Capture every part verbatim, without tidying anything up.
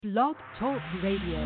Blog Talk Radio.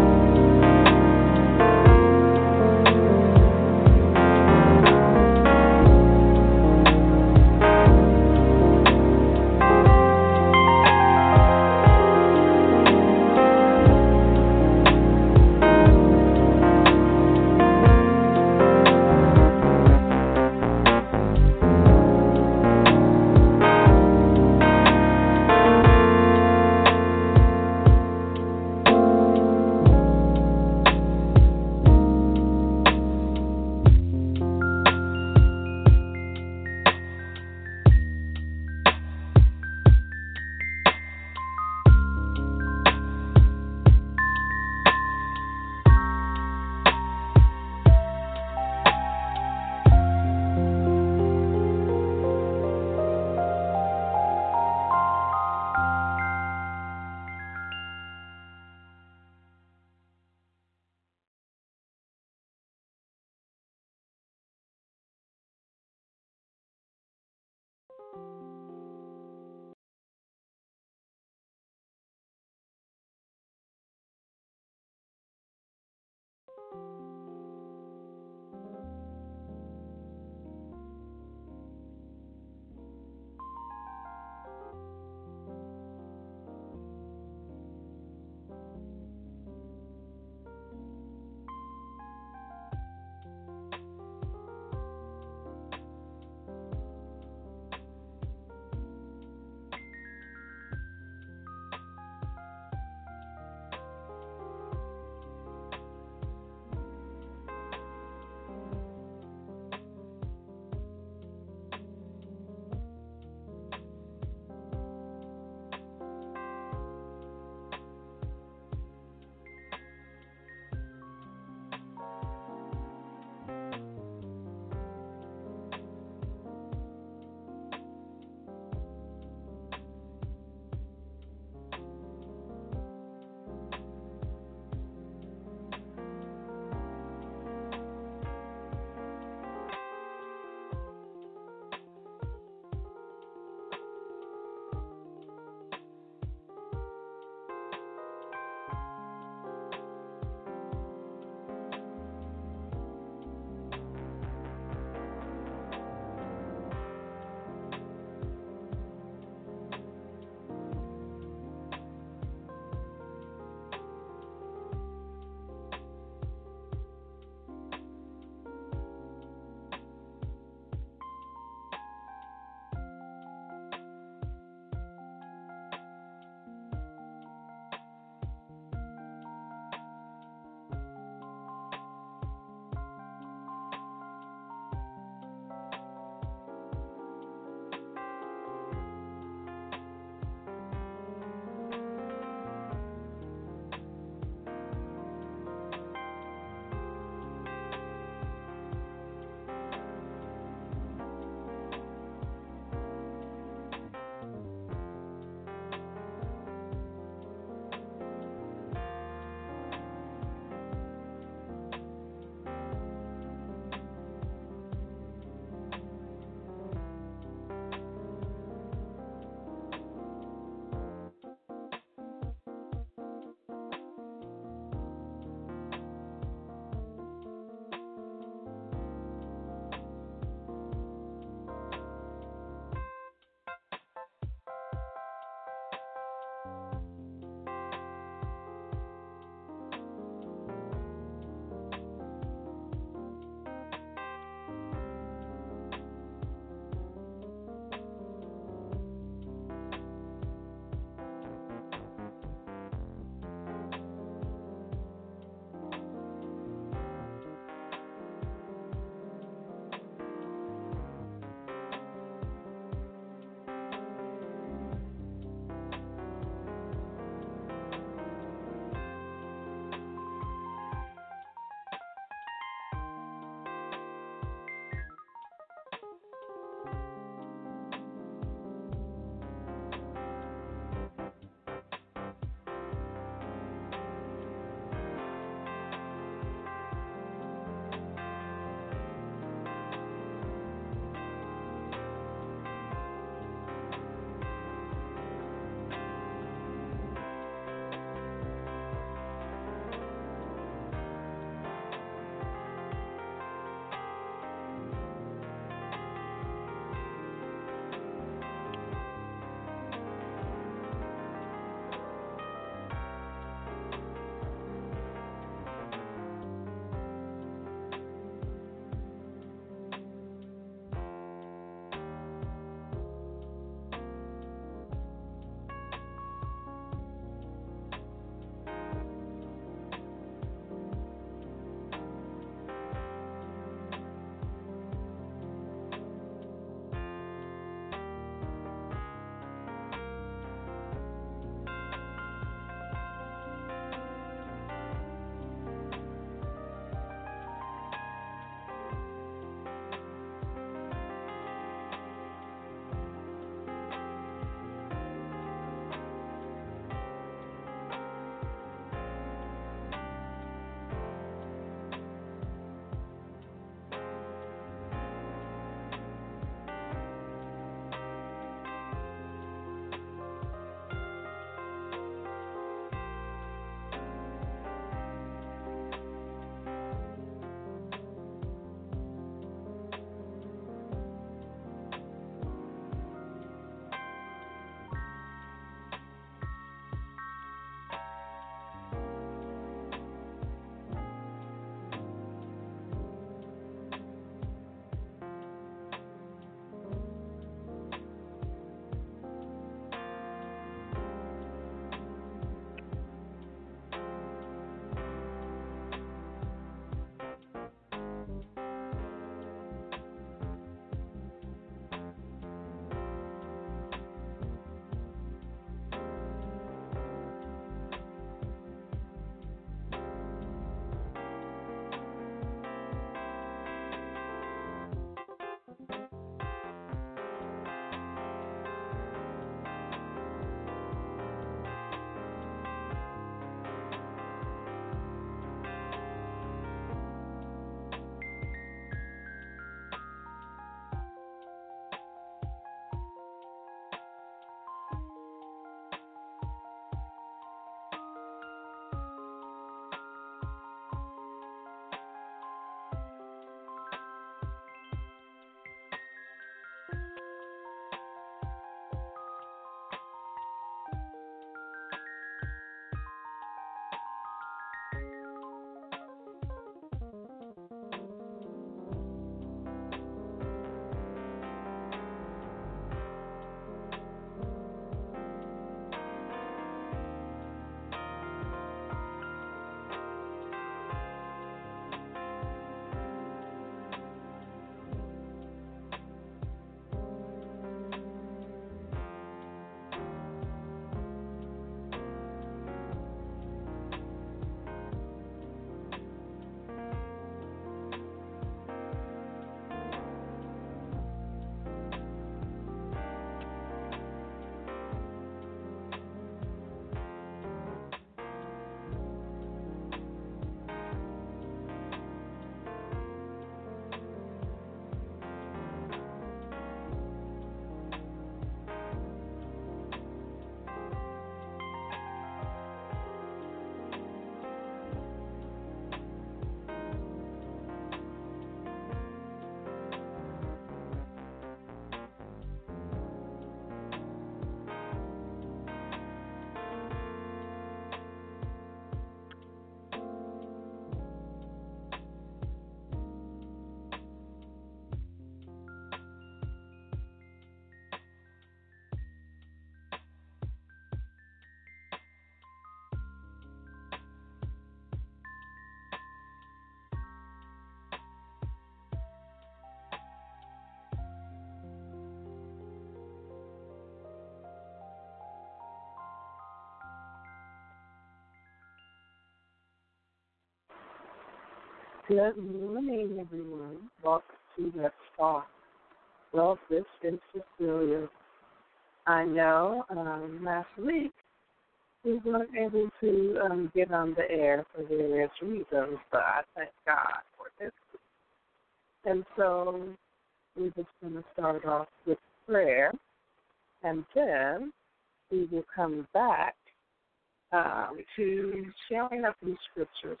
Good morning, everyone. Welcome to Let's Talk. Well, this is Cecilia. I know um, last week we weren't able to um, get on the air for various reasons, but I thank God for this. And so we're just going to start off with prayer, and then we will come back um, to sharing up these scriptures.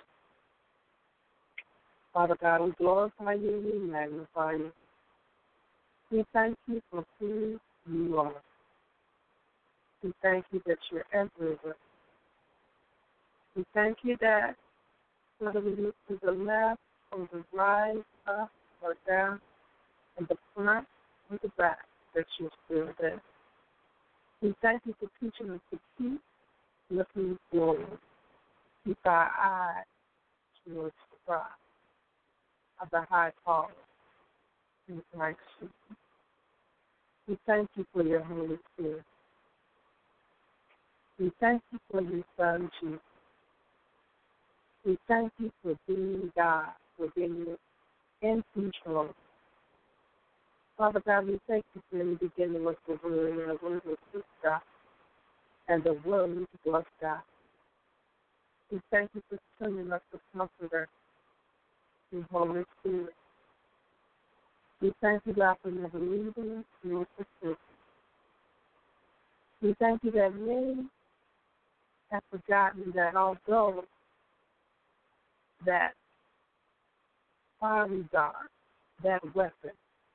Father God, we glorify you, we magnify you. We thank you for who you are. We thank you that you're everywhere. We thank you that whether we look to the left or the right, up or down, in the front or the back, that you're still there. We thank you for teaching us to keep looking forward. Keep our eyes towards the prize of the high calling in Christ Jesus. We thank you for your Holy Spirit. We thank you for your Son, Jesus. We thank you for being God, for being in control. Father God, we thank you for the beginning with the Word, and the Word was with God, and the Word was God. We thank you for sending us the Comforter, the Holy Spirit. We thank you, God, for never leaving us nor forsaking us. We thank you that many have forgotten that although that fiery dart, that weapon,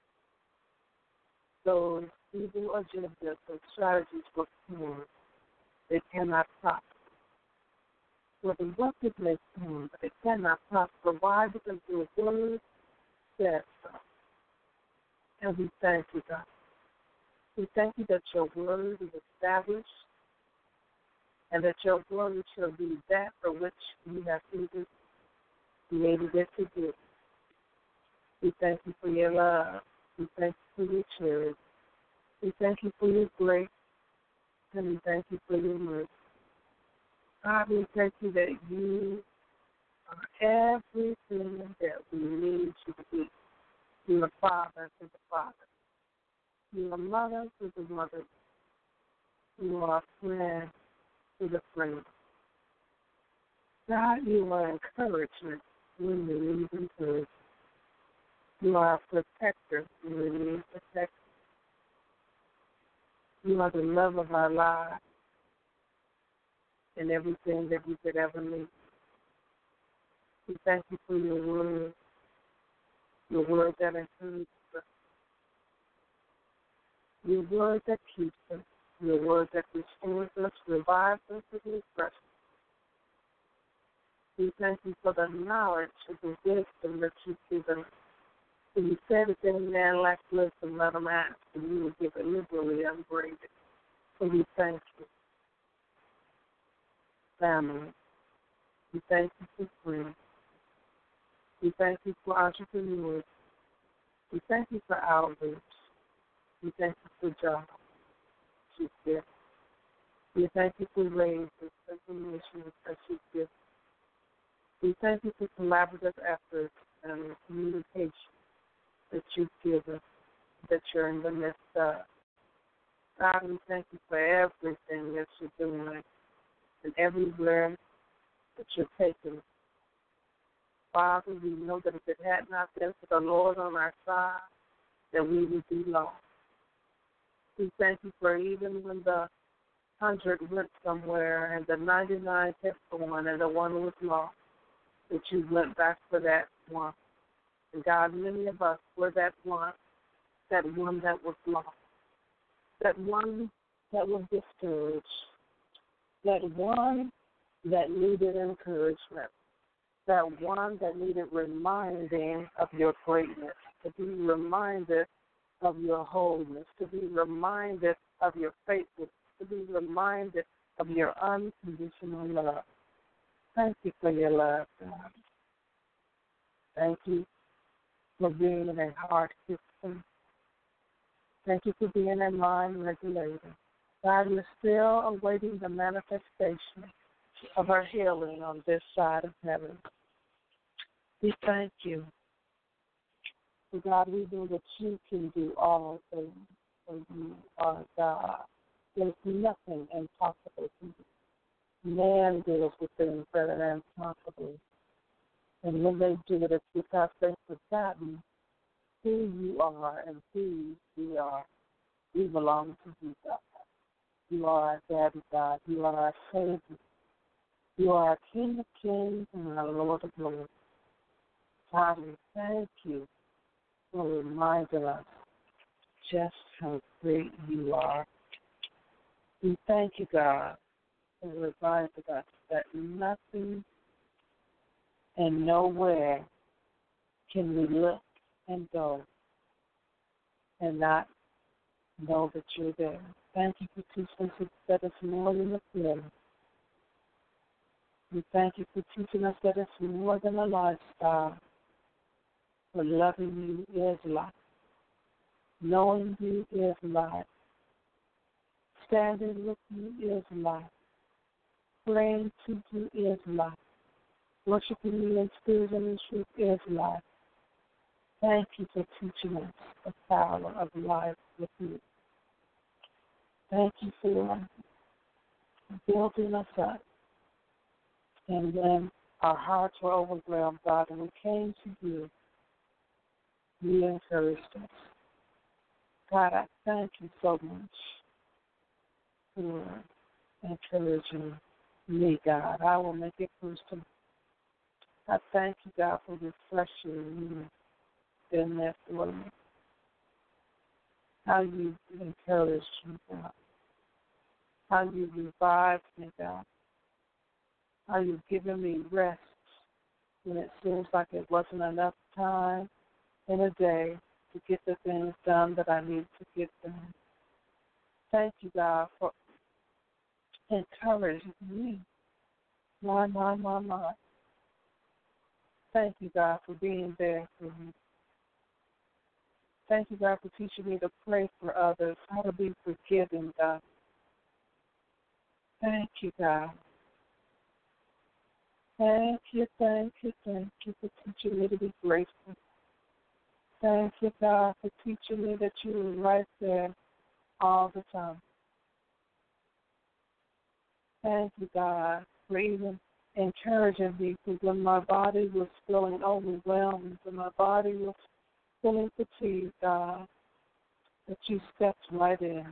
those evil agendas and strategies were formed, they cannot prosper. For the weapon may form, but it cannot prosper. Why? Because your word says so. And we thank you, God. We thank you that your word is established and that your word shall be that for which you have even created it to do. We thank you for your love. We thank you for your charity. We thank you for your grace. And we thank you for your mercy. God, we thank you that you are everything that we need you to be. You are Father to the Father. You are Mother to the Mother. You are friend to the friend. God, you are encouragement when we need encouragement. You are a protector when we need protection. You are the love of our lives and everything that we could ever need. We thank you for your word, your word that encourages us, your word that keeps us, your word that restores us, revives us, and refreshes us. We thank you for the knowledge and the wisdom that you've given us. And you said if any man lacks wisdom, let him ask, and you will give it liberally upbraided. So we thank you. Family. We thank you for friends. We thank you for entrepreneurs. We thank you for outreach. We thank you for jobs. You give. We thank you for raises and permissions that you give. We thank you for collaborative efforts and communication that you give us, that you're in the midst of. God, we thank you for everything that you're doing and everywhere that you're taking. Father, we know that if it had not been for the Lord on our side, that we would be lost. We thank you for even when the hundred went somewhere and the ninety-nine kept going and the one was lost, that you went back for that one. And God, many of us were that one, that one that was lost, that one that was discouraged, that one that needed encouragement, that one that needed reminding of your greatness, to be reminded of your wholeness, to be reminded of your faithfulness, to be reminded of your unconditional love. Thank you for your love, God. Thank you for being a heart system. Thank you for being a mind regulator. God, we're still awaiting the manifestation of our healing on this side of heaven. We thank you. For God, we know that you can do all things, for you are God. There's nothing impossible to you. Man deals with things that are impossible. And when they do it, it's because they've forgotten who you are and who we are. We belong to you, God. You are our Daddy, God. You are our Savior. You are our King of Kings and our Lord of Lords. God, we thank you for reminding us just how great you are. We thank you, God, for reminding us that nothing and nowhere can we look and go and not know that you're there. Thank you for teaching us that it's more than a feeling. We thank you for teaching us that it's more than a lifestyle. For loving you is life. Knowing you is life. Standing with you is life. Praying to you is life. Worshiping you in spirit and in truth is life. Thank you for teaching us the power of life with you. Thank you for building us up. And when our hearts were overwhelmed, God, and we came to you, you encouraged us. God, I thank you so much for encouraging me, God. I will make it personal. I thank you, God, for refreshing me in that for me. How you encouraged me, God. How you revived me, God. How you've given me rest when it seems like it wasn't enough time in a day to get the things done that I need to get done. Thank you, God, for encouraging me. My, my, my, my. Thank you, God, for being there for me. Thank you, God, for teaching me to pray for others, how to be forgiving, God. Thank you, God. Thank you, thank you, thank you for teaching me to be grateful. Thank you, God, for teaching me that you were right there all the time. Thank you, God, for even encouraging me because when my body was feeling overwhelmed and my body was feeling fatigued, God, that you stepped right in.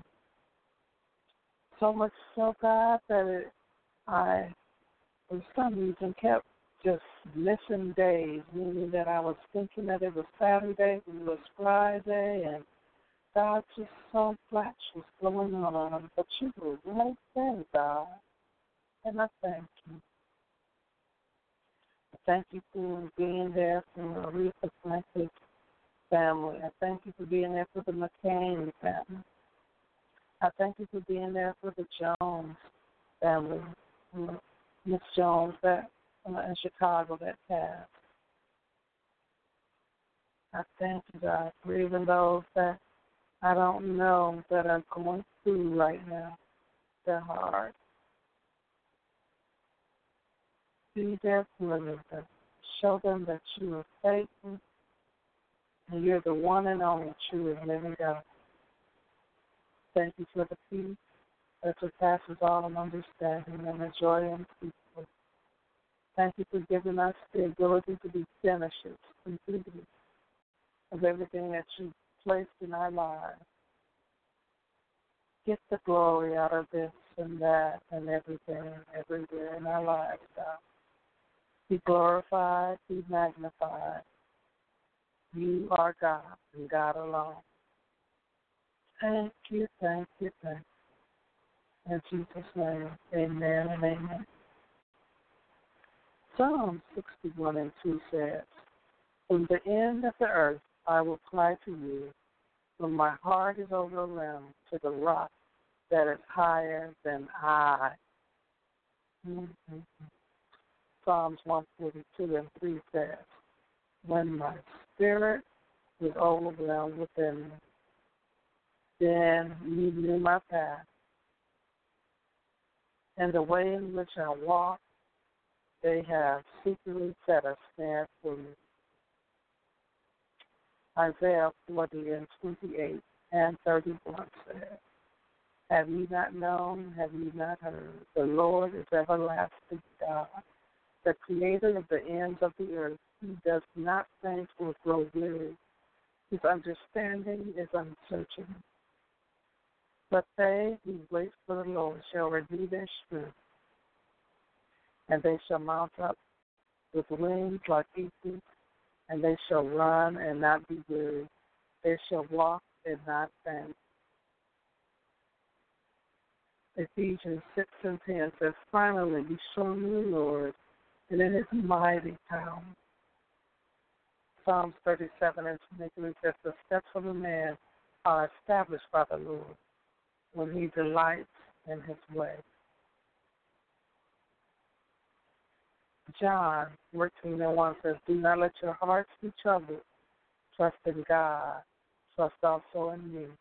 So much so, God, that it, I, for some reason, kept just missing days, meaning that I was thinking that it was Saturday and it was Friday, and God, just so much was going on, but you were right there, God, and I thank you. I thank you for being there for Aretha Franklin's family. I thank you for being there for the McCain family. I thank you for being there for the Jones family, Miss Jones that uh, in Chicago that passed. I thank you, God, for even those that I don't know that are going through right now. They're hard. Be there for them. Show them that you are faithful and you're the one and only true and living God. Thank you for the peace that surpasses all understanding and the joy and peace. Thank you for giving us the ability to be finishers completely of everything that you placed in our lives. Get the glory out of this and that and everything, everywhere in our lives, God. Be glorified, be magnified. You are God and God alone. Thank you, thank you, thank you. In Jesus' name, amen and amen. Psalm sixty-one and two says, from the end of the earth I will cry to you, when my heart is overwhelmed, to the rock that is higher than I. Mm-hmm. Psalms one forty-two and three says, when my spirit is overwhelmed within me, then you knew my path and the way in which I walk, they have secretly set a snare for you. Isaiah forty and twenty-eight and thirty-one says, have you not known, have you not heard? The Lord is everlasting God, the creator of the ends of the earth. He does not faint or grow weary. His understanding is unsearchable. But they who wait for the Lord shall renew their strength, and they shall mount up with wings like eagles, and they shall run and not be weary. They shall walk and not faint. Ephesians six and ten says, finally be strong in the Lord and in his mighty power. Psalms thirty-seven and twenty-three says, the steps of a man are established by the Lord when he delights in his way. John fourteen and one says, do not let your hearts be troubled. Trust in God. Trust also in me.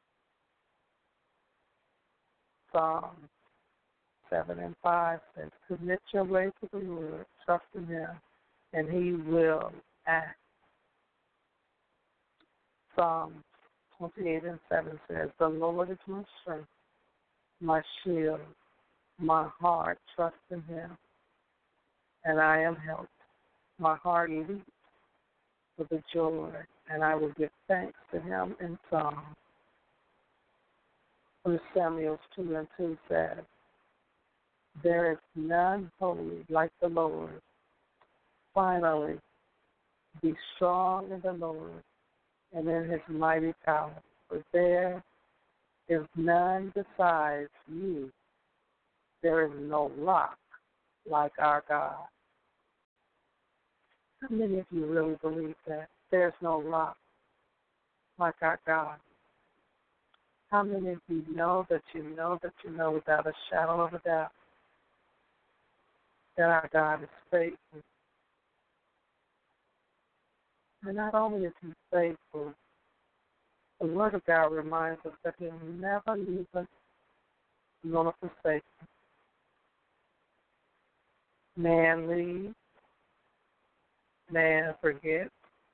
Psalms seven and five says, commit your way to the Lord. Trust in him, and he will act. Psalms twenty-eight and seven says, the Lord is my strength, my shield, my heart trusts in him, and I am helped. My heart leaps with the joy, and I will give thanks to him in song. First Samuel two and two says, there is none holy like the Lord. Finally, be strong in the Lord and in his mighty power, for there is none besides you. There is no rock like our God. How many of you really believe that? There's no rock like our God. How many of you know that you know that you know without a shadow of a doubt that our God is faithful? And not only is he faithful, the Word of God reminds us that he'll never leave us nor forsake us. Man leaves, man forgets,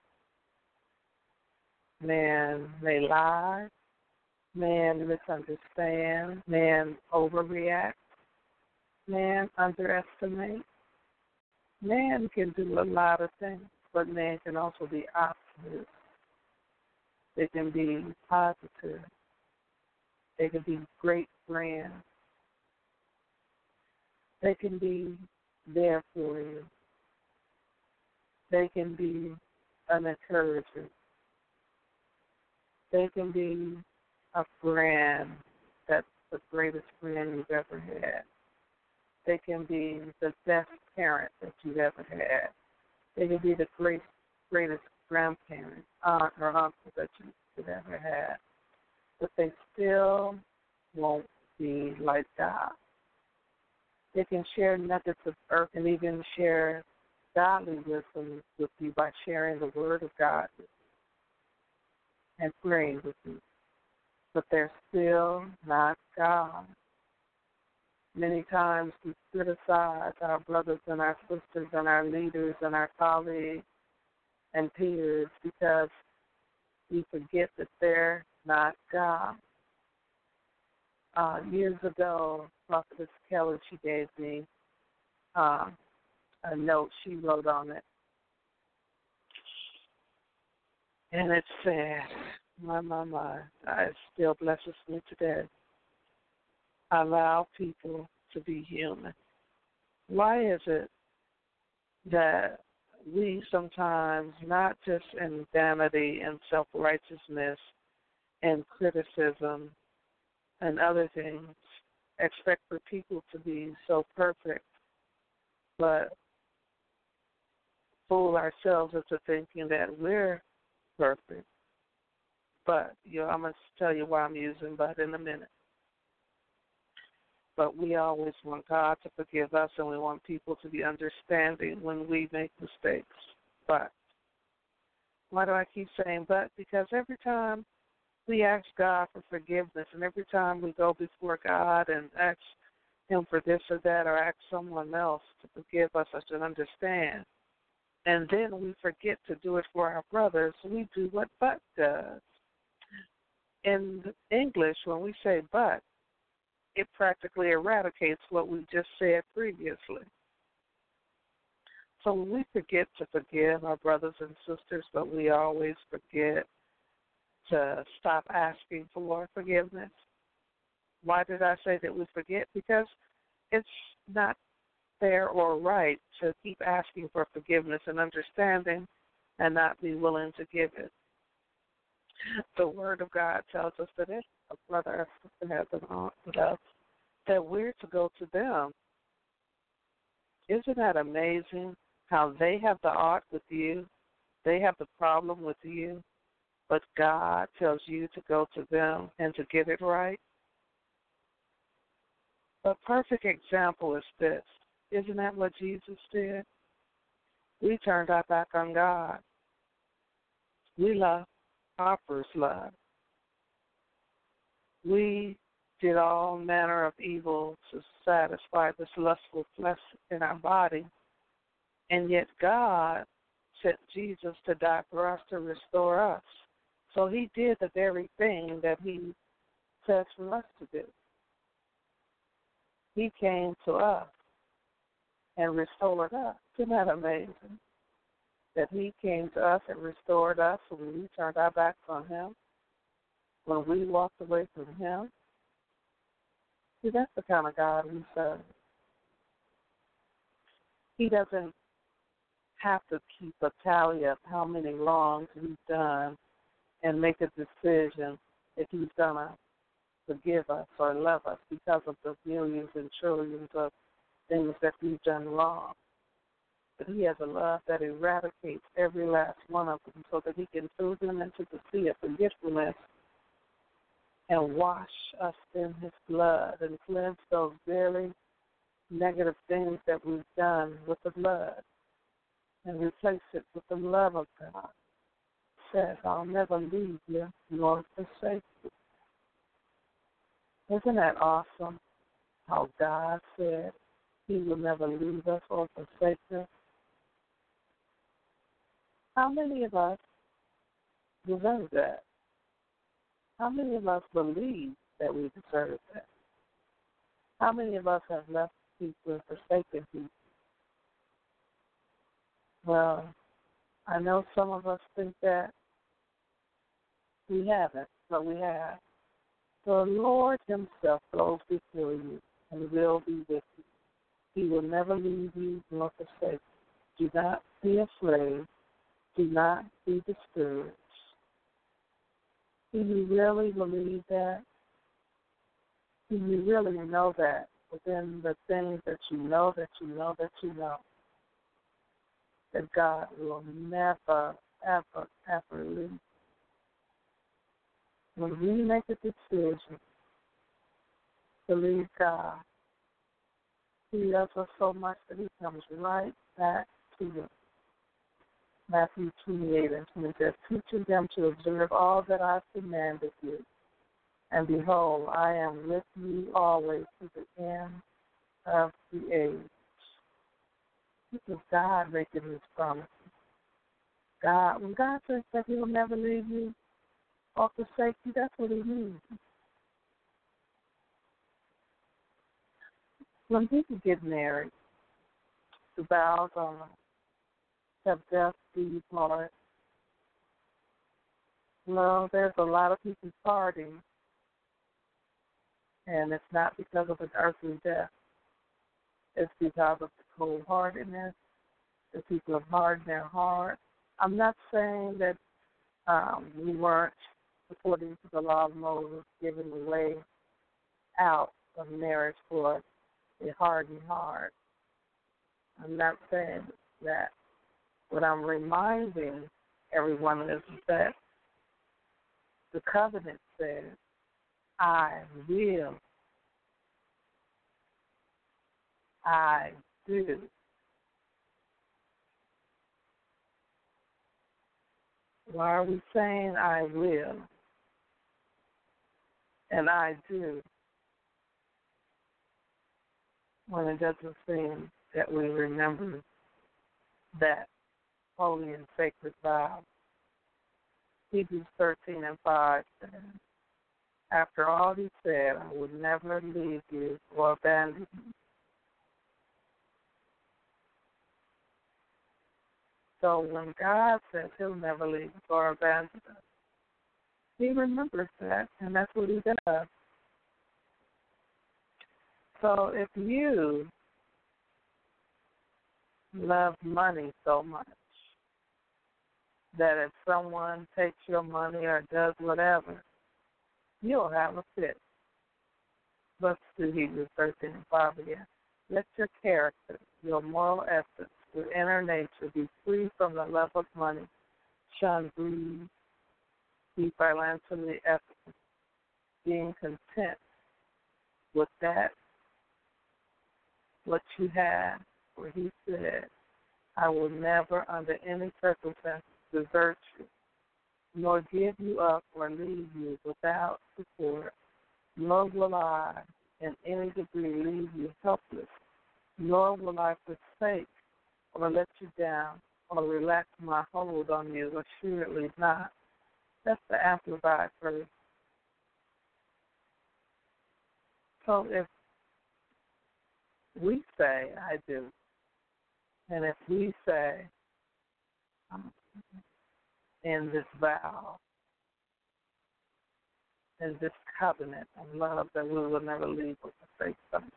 man may lie, man misunderstands, man overreacts, man underestimates. Man can do a lot of things, but man can also be opposite. They can be positive. They can be great friends. They can be there for you. They can be an encourager. They can be a friend that's the greatest friend you've ever had. They can be the best parent that you've ever had. They can be the great, greatest grandparent, aunt or uncle that you could ever have. But they still won't be like God. They can share nuggets of earth and even share godly wisdom with you by sharing the Word of God and praying with you. But they're still not God. Many times we criticize our brothers and our sisters and our leaders and our colleagues and peers because we forget that they're not God. Uh, years ago, Prophetess Kelly, she gave me uh, a note she wrote on it. And it said, my, my, my, it still blesses me today. Allow people to be human. Why is it that we sometimes, not just in vanity and self-righteousness and criticism and other things, expect for people to be so perfect, but fool ourselves into thinking that we're perfect? But you know, I'm going to tell you why I'm using but in a minute. But we always want God to forgive us, and we want people to be understanding when we make mistakes. But why do I keep saying but? Because every time we ask God for forgiveness, and every time we go before God and ask him for this or that or ask someone else to forgive us or to understand. And then we forget to do it for our brothers. We do what but does. In English, when we say but, it practically eradicates what we just said previously. So when we forget to forgive our brothers and sisters, but we always forget to stop asking for forgiveness. Why did I say that we forget? Because it's not fair or right to keep asking for forgiveness and understanding and not be willing to give it. The Word of God tells us that if a brother or sister has an aunt with us, that we're to go to them. Isn't that amazing how they have the art with you, they have the problem with you, but God tells you to go to them and to get it right? A perfect example is this. Isn't that what Jesus did? We turned our back on God. We loved Harper's love. We did all manner of evil to satisfy this lustful flesh in our body, and yet God sent Jesus to die for us to restore us. So he did the very thing that he says for us to do. He came to us and restored us. Isn't that amazing? That he came to us and restored us when we turned our backs on him, when we walked away from him. See, that's the kind of God we serve. He doesn't have to keep a tally of how many wrongs we've done and make a decision if he's going to forgive us or love us because of the millions and trillions of things that we've done wrong. But he has a love that eradicates every last one of them so that he can throw them into the sea of forgetfulness and wash us in his blood and cleanse those very negative things that we've done with the blood and replace it with the love of God. He says, I'll never leave you nor forsake you. Isn't that awesome how God said he will never leave us or forsake us? How many of us deserve that? How many of us believe that we deserve that? How many of us have left people and forsaken people? Well, I know some of us think that we haven't, but we have. The Lord himself goes before you and will be with you. He will never leave you nor forsake you. Do not be afraid. Do not be discouraged. Do you really believe that? Do you really know that within the things that you know, that you know, that you know, that God will never, ever, ever leave? When we make a decision to leave God, he loves us so much that he comes right back to you. Matthew twenty-eight and twenty says, teaching them to observe all that I've commanded you. And behold, I am with you always to the end of the age. This is God making his promises. God, when God says that he'll never leave you or forsake you, that's what he means. When people get married, the vows are have death do you part. Well, there's a lot of people parting, and it's not because of an earthly death. It's because of the cold-heartedness. The people have hardened their heart. I'm not saying that um, we weren't, according to the law of Moses, given the way out of marriage for a hardened heart. I'm not saying that. What I'm reminding everyone is that the covenant says, I will, I do. Why are we saying I will and I do? when it doesn't seem that we remember that holy and sacred vow. Hebrews thirteen and five says, after all he said, I would never leave you or abandon you. So when God says he'll never leave us or abandon us, he remembers that, and that's what he does. So if you love money so much that if someone takes your money or does whatever, you'll have a fit. Let's do Hebrews thirteen and five again. Let your character, your moral essence, your inner nature be free from the love of money. Shun greed, be financially ethical, being content with that, what you have. For he said, I will never under any circumstances desert you, nor give you up or leave you without support, nor will I in any degree leave you helpless, nor will I forsake or let you down or relax my hold on you, assuredly not. That's the Amplified verse. So if we say, I do, and if we say um, in this vow, in this covenant of love that we will never leave or forsake something,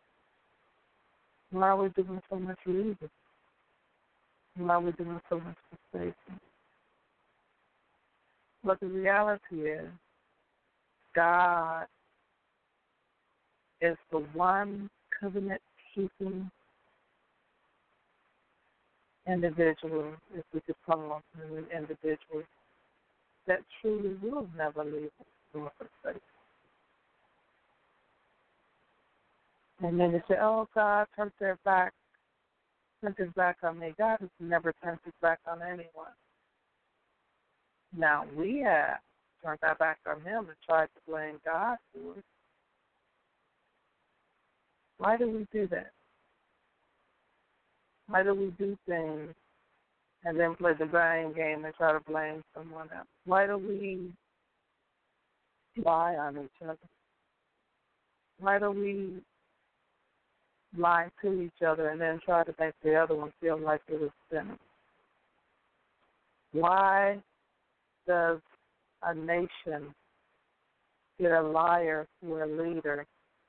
why are we doing so much leaving? Why are we doing so much forsaking? But the reality is, God is the one covenant-keeping individual, if we could call him an individual, that truly will never leave us nor forsake us. And then they say, oh, God turned their back, turned his back on me. God has never turned his back on anyone. Now, we have turned our back on him and tried to blame God for it. Why do we do that? Why do we do things and then play the blame game and try to blame someone else? Why do we lie on each other? Why do we lie to each other and then try to make the other one feel like it was sinning? Why does a nation get a liar for a leader?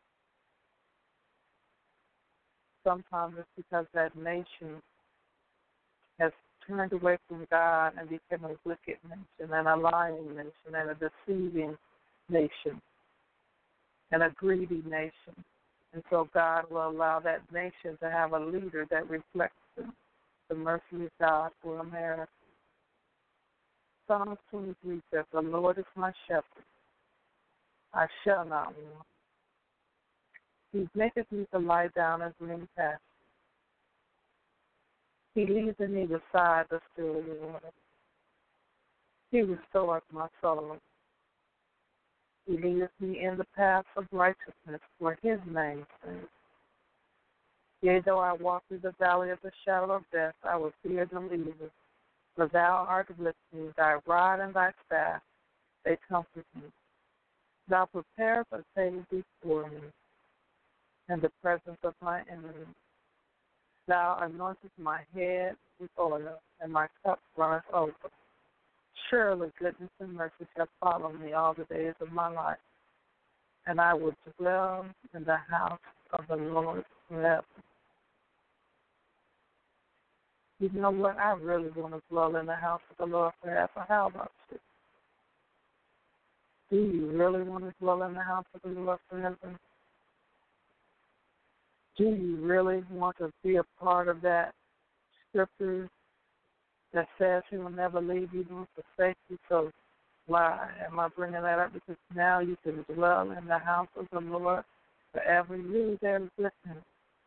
Sometimes it's because that nation has turned away from God and become a wicked nation and a lying nation and a deceiving nation and a greedy nation. And so God will allow that nation to have a leader that reflects the, the mercy of God for America. Psalm twenty-three says, the Lord is my shepherd. I shall not want. He maketh me to lie down in green pastures. He leads me beside the still water. He restoreth my soul. He leadeth me in the paths of righteousness for his name's sake. Yea, though I walk through the valley of the shadow of death, I will fear no evil, for thou art with me, thy rod and thy staff, they comfort me. Thou preparest a table before me in the presence of my enemies. Thou anointest my head with oil, and my cup runneth over. Surely goodness and mercy shall follow me all the days of my life, and I will dwell in the house of the Lord forever. You know what? I really want to dwell in the house of the Lord forever. How about you? Do you really want to dwell in the house of the Lord forever? Do you really want to be a part of that scripture that says he will never leave you nor forsake you? So why am I bringing that up? Because now you can dwell in the house of the Lord forever. You really there listening.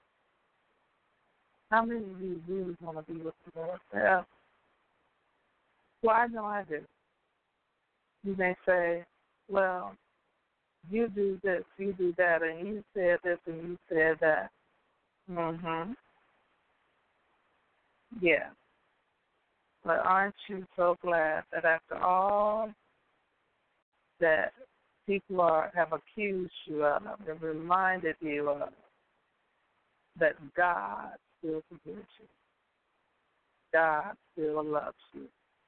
How many of you really want to be with the Lord forever? Well, I know I do. You may say, well, you do this, you do that, and you said this and you said that. Mhm. Yeah. But aren't you so glad that after all that people are, have accused you of and reminded you of, that God still forgives you. God still loves you.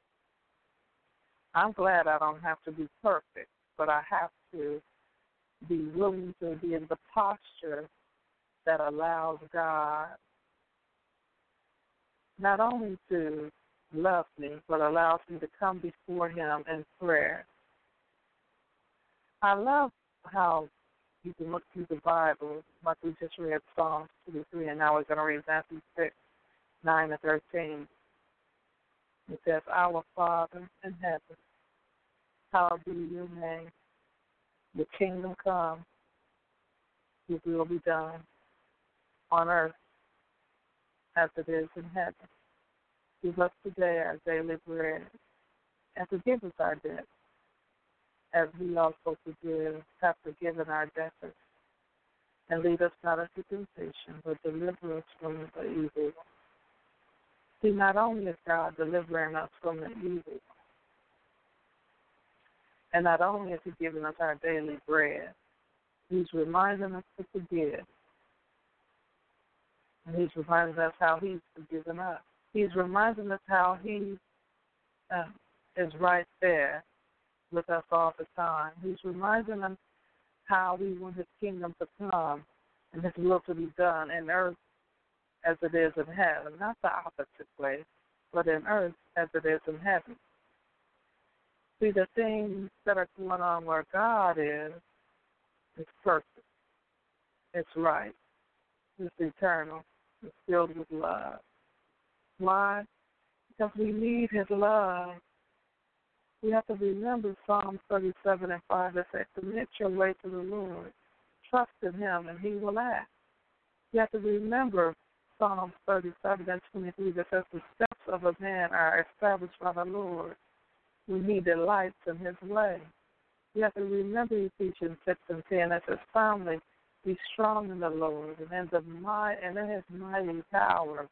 I'm glad I don't have to be perfect, but I have to be willing to be in the posture that allows God not only to love me, but allows me to come before him in prayer. I love how you can look through the Bible, like we just read Psalms twenty-three, and now we're going to read Matthew six, nine, and thirteen. It says, Our Father in heaven, hallowed be your name. Your kingdom come, your will be done on earth as it is in heaven. Give us today our daily bread, and forgive us our debts, as we also forgive, have forgiven our debtors. And lead us not into temptation, but deliver us from the evil one. See, not only is God delivering us from the evil one, and not only is he giving us our daily bread, he's reminding us to forgive. And he's reminding us how he's forgiven us. He's reminding us how he uh, is right there with us all the time. He's reminding us how we want his kingdom to come and his will to be done in earth as it is in heaven. Not the opposite way, but in earth as it is in heaven. See, the things that are going on where God is, is perfect. It's right. It's eternal. It's filled with love. Why? Because we need his love. We have to remember Psalm thirty-seven and five that says, Commit your way to the Lord. Trust in him, and he will act. You have to remember Psalm thirty-seven and twenty-three that says, The steps of a man are established by the Lord when he delights in his way. You have to remember Ephesians six and ten that says, Finally, be strong in the Lord and in, the might, and in his mighty power.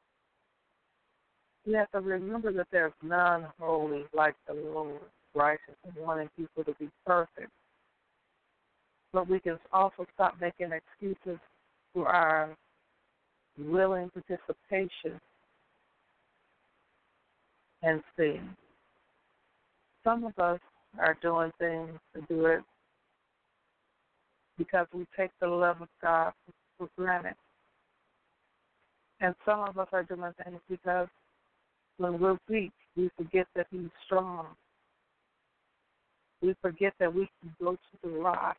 You have to remember that there's none holy like the Lord, righteous, and wanting people to be perfect. But we can also stop making excuses for our willing participation and sin. Some of us are doing things to do it because we take the love of God for granted. And some of us are doing things because when we're weak, we forget that he's strong. We forget that we can go to the rock.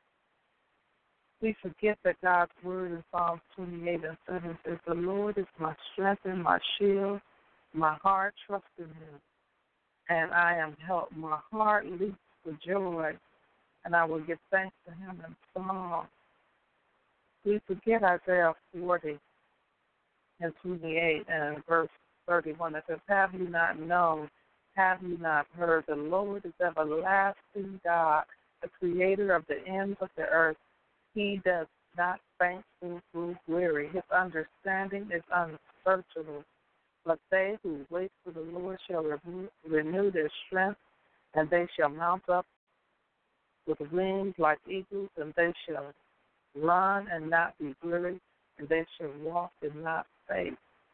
We forget that God's word in Psalms twenty-eight and seven says, The Lord is my strength and my shield. My heart trusts in him, and I am helped. My heart leaps for joy, and I will give thanks to him in song. We forget Isaiah forty and twenty-eight and verse thirty-one that says, Have you not known, have you not heard, the Lord is everlasting God, the creator of the ends of the earth. He does not faint or grow weary. His understanding is unsearchable. But they who wait for the Lord shall renew, renew their strength, and they shall mount up with wings like eagles, and they shall run and not be weary, and they shall walk and not faint.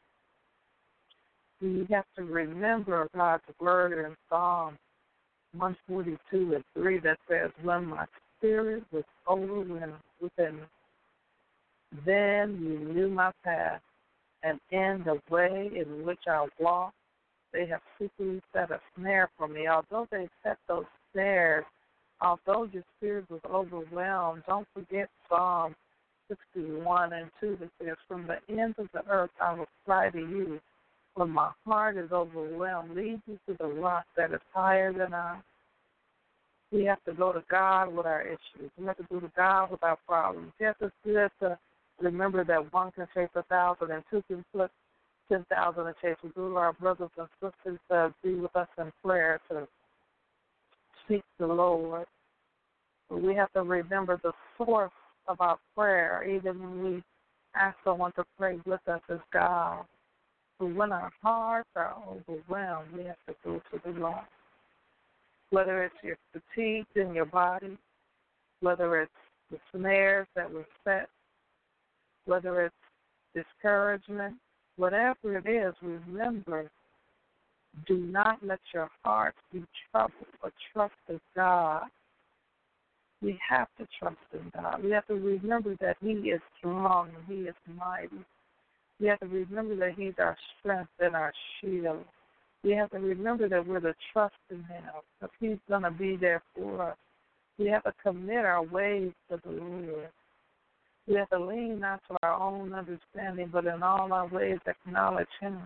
We have to remember God's word in Psalm one forty-two and three that says, When my spirit was overwhelmed within me, then you knew my path, and in the way in which I walk, they have secretly set a snare for me. Although they set those snares, although your spirit was overwhelmed, don't forget Psalm sixty-one and two that says, From the ends of the earth I will cry to you. When my heart is overwhelmed, lead me to the rock that is higher than I. We have to go to God with our issues. We have to go to God with our problems. Yes, it's good to remember that one can chase a thousand and two can put ten thousand in chase. We go to our brothers and sisters to be with us in prayer, to seek the Lord. But we have to remember the source of our prayer, even when we ask someone to pray with us as God. But when our hearts are overwhelmed, we have to go to the Lord. Whether it's your fatigue in your body, whether it's the snares that were set, whether it's discouragement, whatever it is, remember, do not let your heart be troubled, but trust in God. We have to trust in God. We have to remember that He is strong and He is mighty. We have to remember that He's our strength and our shield. We have to remember that we're to trust in Him, because He's going to be there for us. We have to commit our ways to the Lord. We have to lean not to our own understanding, but in all our ways acknowledge Him.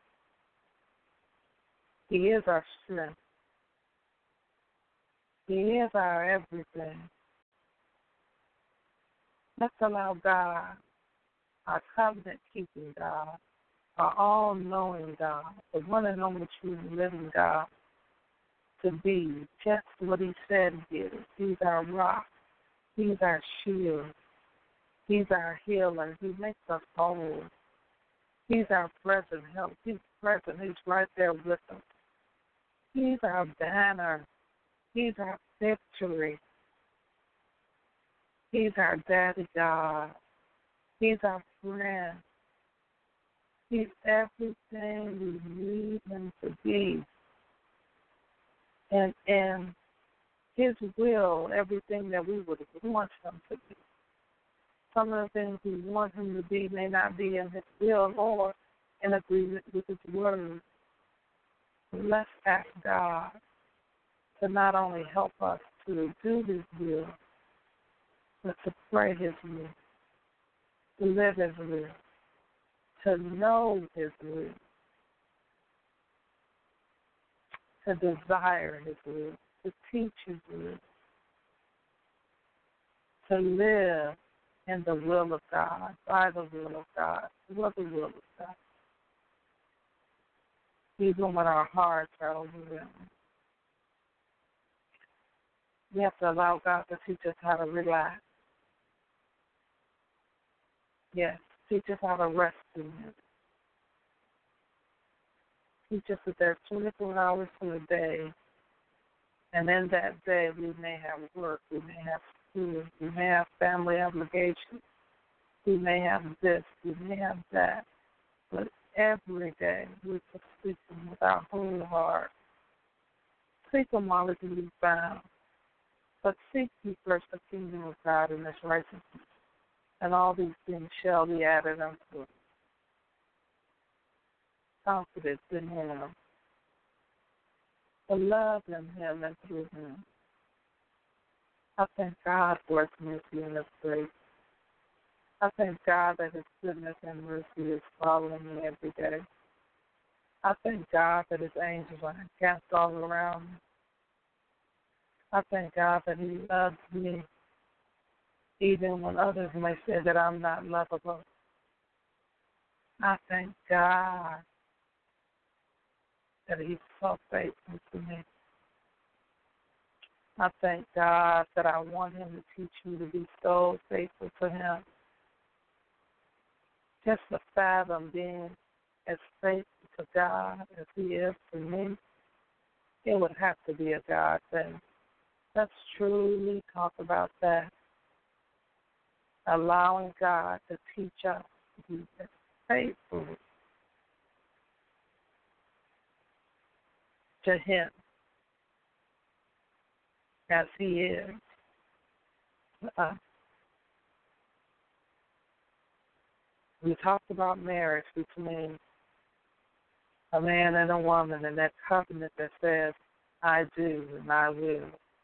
He is our strength. He is our everything. Let's allow God, our covenant-keeping God, our all-knowing God, the one and only true living God, to be just what He said He is. He's our rock. He's our shield. He's our healer. He makes us whole. He's our present help. He's present. He's right there with us. He's our banner. He's our victory. He's our daddy God. He's our friend. He's everything we need Him to be. And in His will, everything that we would want Him to be. Some of the things we want Him to be may not be in His will or in agreement with His word. Let's ask God to not only help us to do His will, but to pray His will, to live His will, to know His will, to desire His will, to teach His will, to live in the will of God, by the will of God, for the will of God. Even when our hearts are overwhelmed, we have to allow God to teach us how to relax. Yes, teach us how to rest in Him. Teach us that there's twenty-four hours in a day, and in that day we may have work, we may have school, we may have family obligations, we may have this, we may have that, but every day we're to seek Him with our whole heart. Seek Him while He can be found, but seek ye first the kingdom of God and His righteousness, and all these things shall be added unto us. Confidence in Him, the love in Him and through Him. I thank God for His mercy and His grace. I thank God that His goodness and mercy is following me every day. I thank God that His angels are encamped all around me. I thank God that He loves me, even when others may say that I'm not lovable. I thank God that He's so faithful to me. I thank God that I want Him to teach me to be so faithful to Him. Just to fathom being as faithful to God as He is to me, it would have to be a God thing. Let's truly talk about that. Allowing God to teach us to be as faithful to Him as He is to us. We talked about marriage between a man and a woman, and that covenant that says, I do and I will.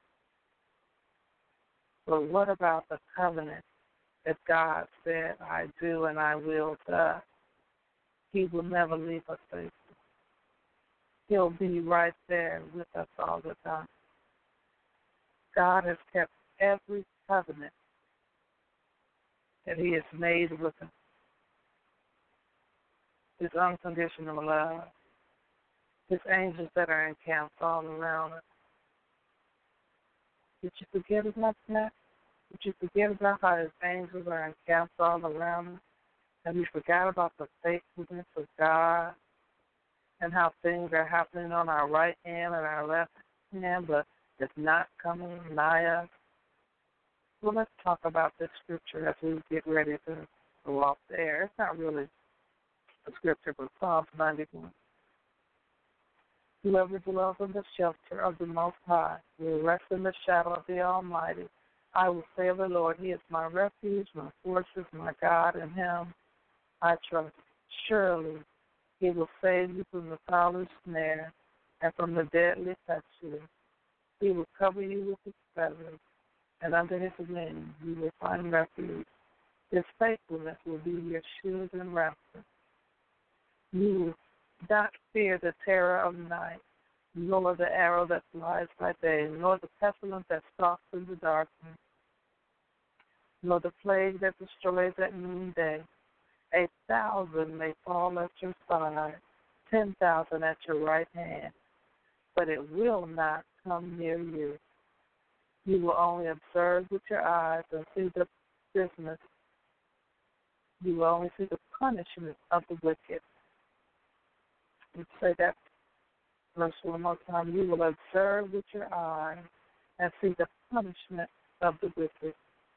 But what about the covenant that God said, I do and I will to us? He will never leave us faithful. He'll be right there with us all the time. God has kept every covenant that He has made with us. His unconditional love, His angels that are encamped all around us. Did you forget about that? Did you forget about how His angels are encamped all around us? Have you forgot about the faithfulness of God and how things are happening on our right hand and our left hand, but it's not coming nigh us? Well, let's talk about this scripture as we get ready to go off there. It's not really a scripture, but Psalms ninety-one. Whoever dwells in the shelter of the Most High will rest in the shadow of the Almighty. I will say of the Lord, He is my refuge, my fortress, my God, in Him I trust. Surely He will save you from the fowler's snare and from the deadly pestilence. He will cover you with His feathers, and under His wings you will find refuge. His faithfulness will be your shield and rampart. You will not fear the terror of night, nor the arrow that flies by day, nor the pestilence that stalks in the darkness, nor the plague that destroys at noonday. A thousand may fall at your side, ten thousand at your right hand, but it will not come near you. You will only observe with your eyes and see the business. You will only see the punishment of the wicked. Let's say that verse one more time. You will observe with your eyes and see the punishment of the wicked.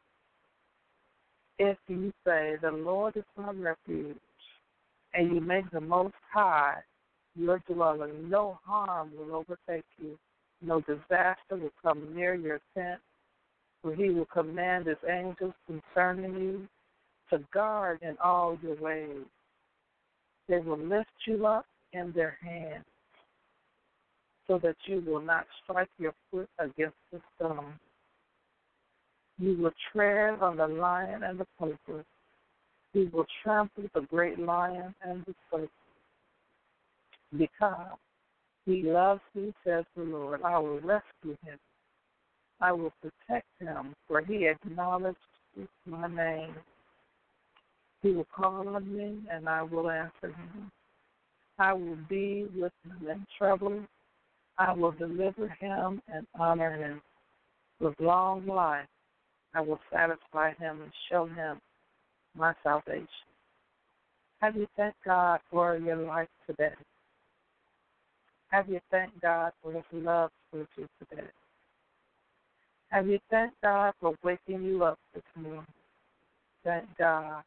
If you say, the Lord is my refuge, and you make the Most High your dwelling, no harm will overtake you, no disaster will come near your tent, for He will command His angels concerning you to guard in all your ways. They will lift you up in their hands, so that you will not strike your foot against the stone. You will tread on the lion and the cobra. You will trample the great lion and the serpent. Because He loves me, says the Lord, I will rescue Him. I will protect Him, for He acknowledges my name. He will call on me, and I will answer Him. I will be with Him in trouble. I will deliver Him and honor Him. With long life, I will satisfy Him and show Him my salvation. Have you thanked God for your life today? Have you thanked God for His love for you today? Have you thanked God for waking you up this morning? Thank God.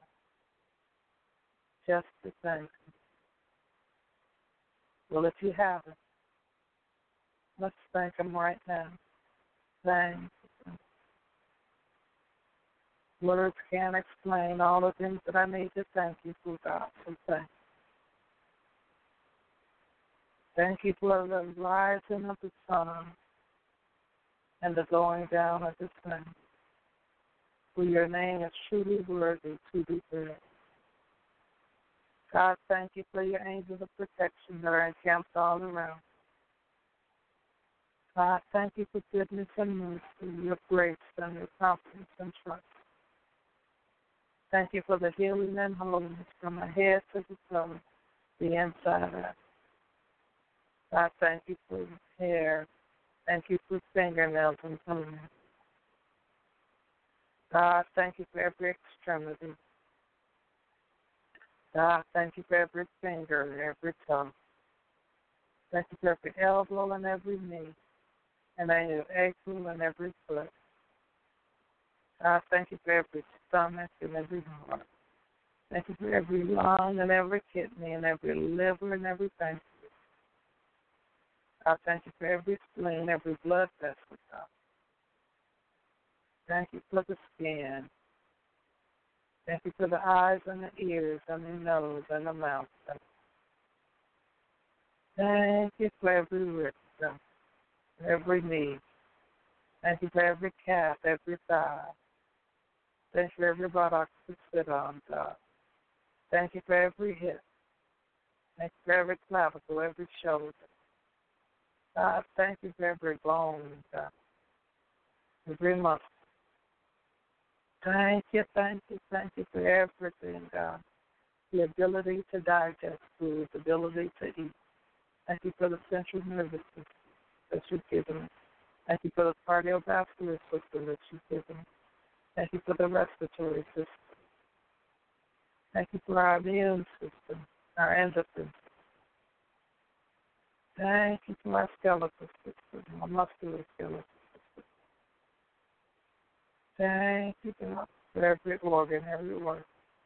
Just to thank Him. Well, if you haven't, let's thank Him right now. Thank Him. Words can't explain all the things that I need to thank You for, God. So thank You. Thank You for the rising of the sun and the going down of the sun. For Your name is truly worthy to be praised. God, thank You for Your angels of protection that are encamped all around. God, thank You for goodness and mercy, Your grace and Your confidence and trust. Thank You for the healing and wholeness from my head to the toe, the inside out. God, thank You for hair. Thank You for fingernails and toenails. God, thank You for every extremity. God, thank You for every finger and every toe. Thank You for every elbow and every knee, and every ankle and every foot. God, thank You for every stomach and every heart. Thank You for every lung and every kidney and every liver and every pancreas. God, thank You for every spleen, every blood vessel, God. Thank You for the skin. Thank You for the eyes and the ears and the nose and the mouth. Thank You for every rib, God, every knee. Thank You for every calf, every thigh. Thank You for every buttock to sit on, God. Thank You for every hip. Thank You for every clavicle, every shoulder. God, thank You for every bone, God, every muscle. Thank You, thank You, thank You for everything, God. The ability to digest food, the ability to eat. Thank You for the central nervous system that You've given us. Thank You for the cardiovascular system that You've given us. Thank You for the respiratory system. Thank you for our immune system, our endocrine. Thank you for our skeletal system, our muscular skeletal system. Thank you, God, for every organ, every organ.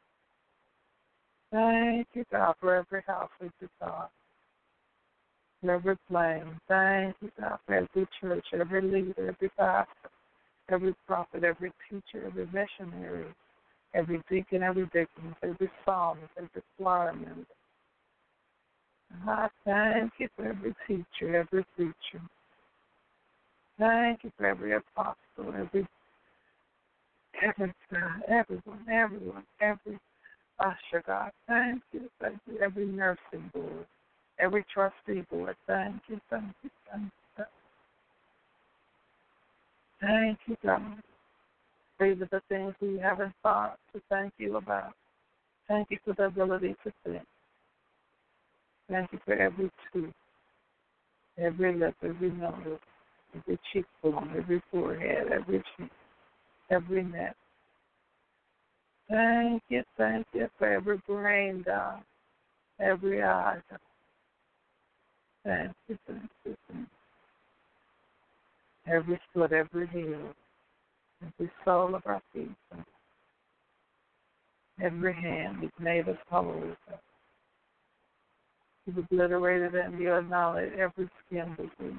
Thank you, God, for every house we God, for every plane. Thank you, God, for every church, every leader, every pastor, every prophet, every teacher, every missionary, every deacon, every deacon, every psalmist, every choir member. I thank you for every teacher, every preacher. Thank you for every apostle, every every God, everyone, everyone, every usher, God. Thank you, thank you, every nursing board, every trustee board. Thank you, thank you, thank you. Thank you, God. These are the things we haven't thought to thank you about. Thank you for the ability to think. Thank you for every tooth, every lip, every nose, every cheekbone, every forehead, every cheek, every neck. Thank you, thank you for every brain, God, every eye, God. Thank you, thank you, thank you. Every foot, every heel, every sole of our feet, God. Every hand, you've made us whole, God. You've obliterated and you acknowledge every skin disease.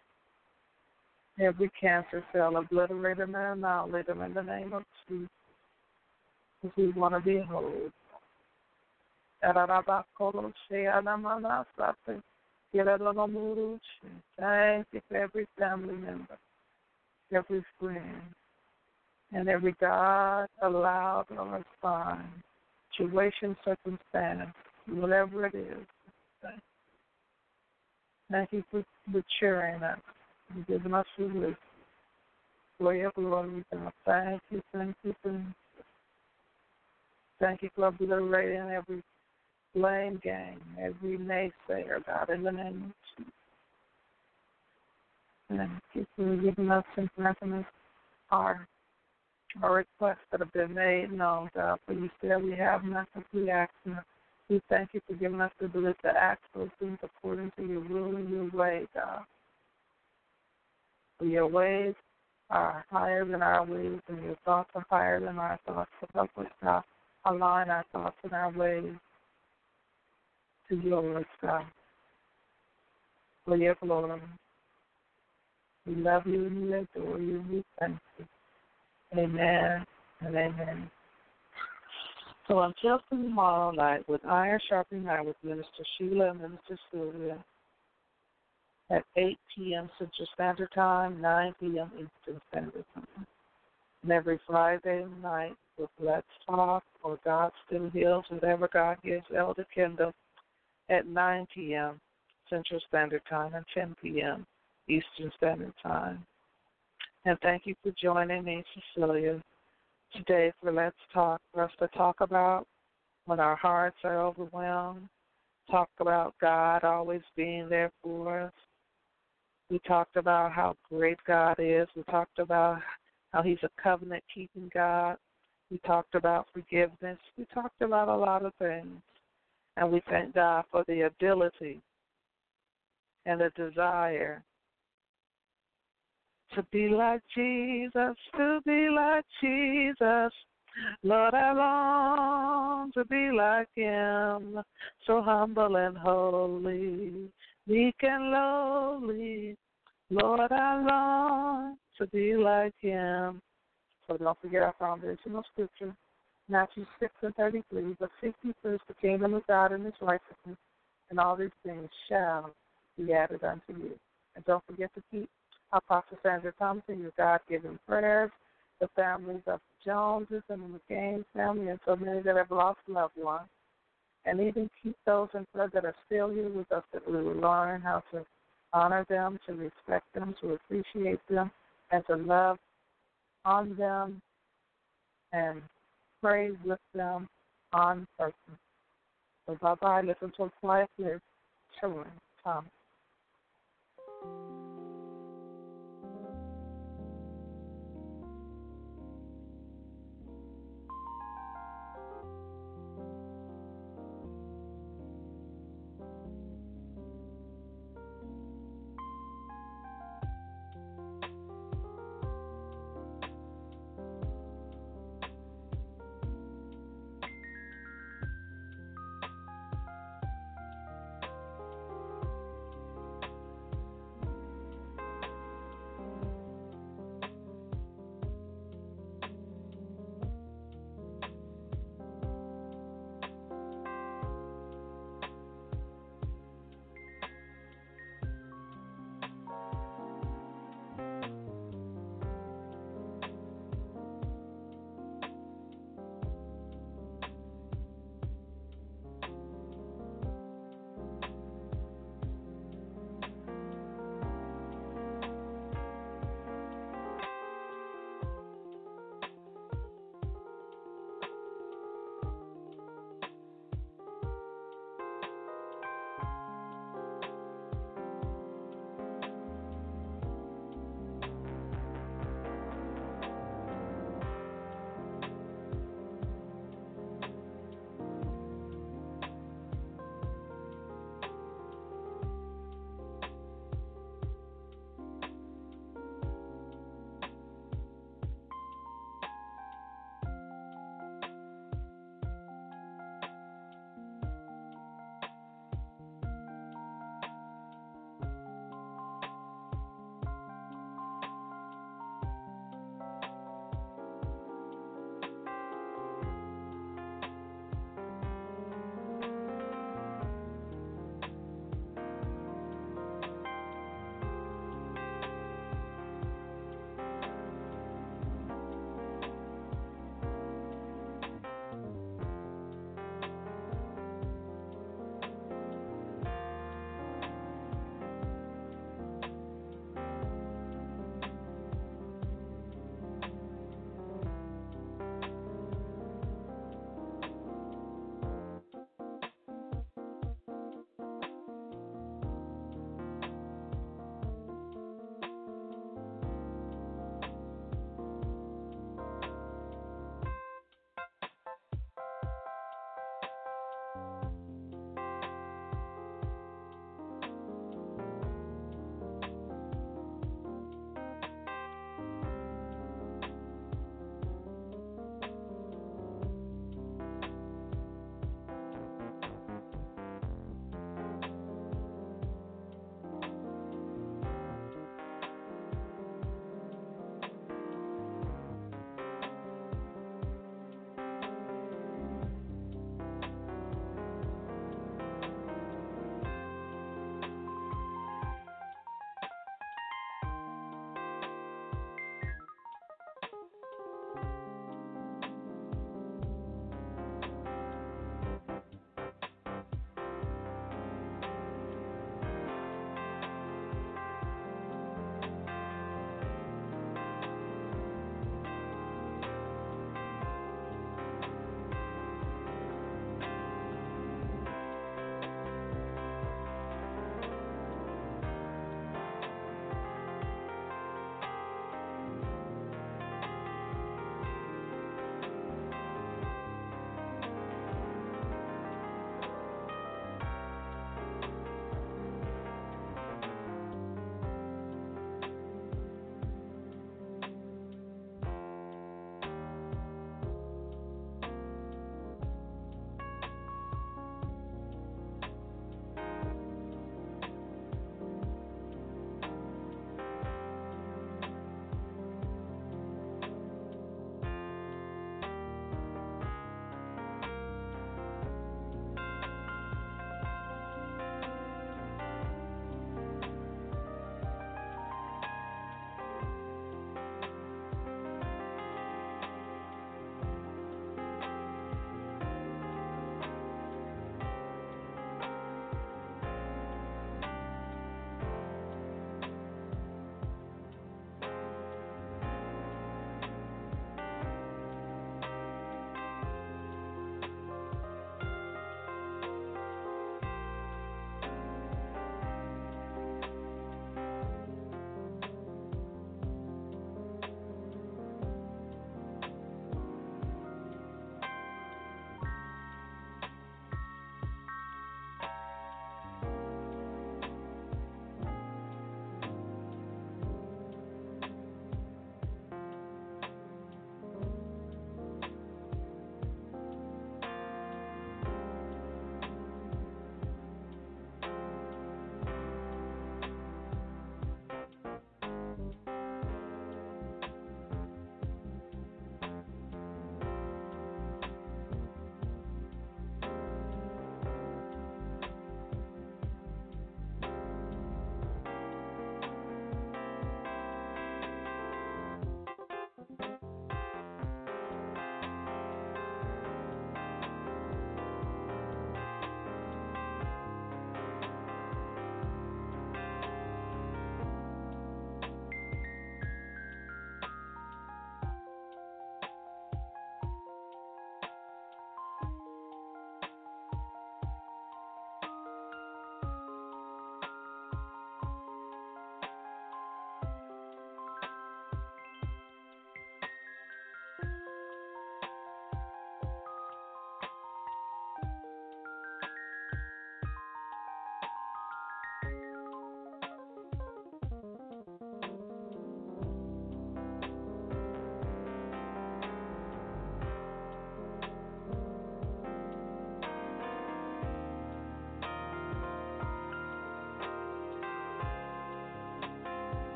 Every cancer cell, obliterate them and annihilate them in the name of Jesus. Because we want to be whole. Thank you for every family member, every friend, and every God allowed or assigned situation, circumstance, whatever it is. Thank you for maturing us and giving us your wisdom. For your glory, God. Thank you, thank you, thank you. Thank you for obliterating every blame game, every naysayer, God, in the name of Jesus. Thank you for giving us and granting us our, our requests that have been made known, God. For you said we have nothing we ask for. We thank you for giving us the ability to ask those things according to your will and your way, God. For your ways are higher than our ways, and your thoughts are higher than our thoughts. So help us, God, align our thoughts and our ways to yours, God. For your glory. We love you and we adore you and we thank you. Amen and amen. So until tomorrow night with Iron Sharpening Iron with Minister Sheila and Minister Sylvia at eight p.m. Central Standard Time, nine p.m. Eastern Standard Time. And every Friday night with Let's Talk or God Still Heals, whatever God gives, Elder Kendall at nine p.m. Central Standard Time and ten p.m. Eastern Standard Time. And thank you for joining me, Cecilia, today for Let's Talk, for us to talk about when our hearts are overwhelmed, talk about God always being there for us. We talked about how great God is. We talked about how he's a covenant-keeping God. We talked about forgiveness. We talked about a lot of things. And we thank God for the ability and the desire to be like Jesus, to be like Jesus. Lord, I long to be like him, so humble and holy, meek and lowly. Lord, I long to be like him. So don't forget our foundational scripture, Matthew six and thirty-three. But seek ye first the kingdom of God and his righteousness, and all these things shall be added unto you. And don't forget to keep Apostle Sandra Thomas in your God-given prayers, the families of the Joneses and the McCain family, and so many that have lost loved ones. And even keep those in prayer that are still here with us, that we will learn how to honor them, to respect them, to appreciate them, and to love on them and pray with them on purpose. So bye-bye. Listen to a quiet lyric. Children, Thomas.